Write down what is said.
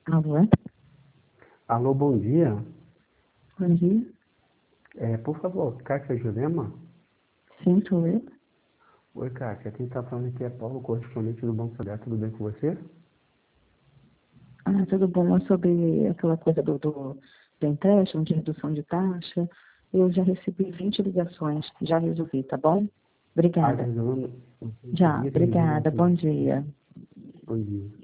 Alô? Alô, bom dia. Bom dia. Por favor, Kátia Jurema? Sim, sou eu. Oi, Kátia. Quem está falando aqui é Paulo, correspondente do Banco Sagrado. Tudo bem com você? Ah, tudo bom. É sobre aquela coisa do empréstimo, de redução de taxa. Eu já recebi 20 ligações. Já resolvi, tá bom? Ah, já Obrigada. resolveu? Já, Entendi, obrigada. assim. Bom dia. Bom dia.